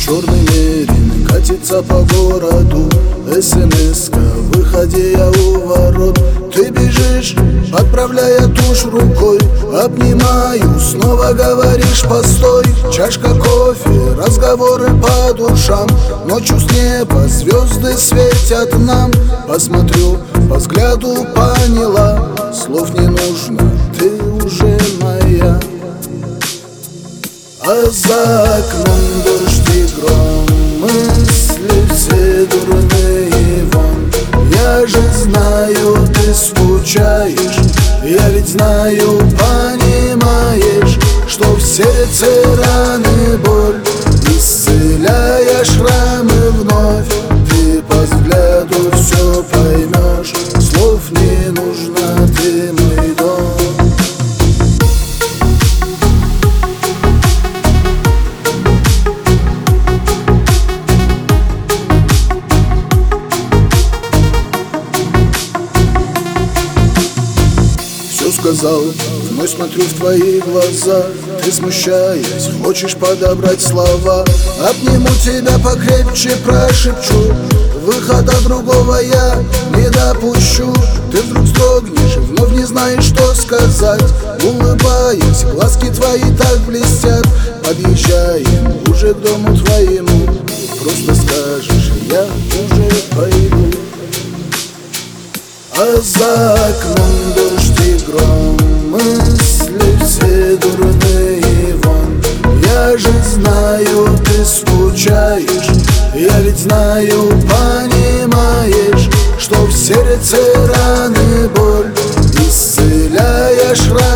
Черный мерин катится по городу, СМС-ка, выходи, я у ворот. Ты бежишь, отправляя тушь рукой, обнимаю, снова говоришь постой. Чашка кофе, разговоры по душам, ночью с неба звезды светят нам. Посмотрю, по взгляду поняла, слов не нужно, ты уже моя. А за окном дождь и гром, мысли все дурные вон. Я же знаю, ты скучаешь, я ведь знаю, понимаешь, что в сердце раны боль, исцеляя шрамы вновь. Ты по взгляду все поймешь, слов не нужно, ты мой дом. Сказал, вновь смотрю в твои глаза. Ты, смущаясь, хочешь подобрать слова. Обниму тебя покрепче, прошепчу, выхода другого я не допущу. Ты вдруг вздрогнешь, вновь не знаешь, что сказать. Улыбаясь, глазки твои так блестят. Подъезжаем уже к дому твоему, просто скажешь, я уже пойду. А за окном дождь и гром, мысли все дурные вон. Я же знаю, ты скучаешь, я ведь знаю, понимаешь, что в сердце раны боль, исцеляя шрамы.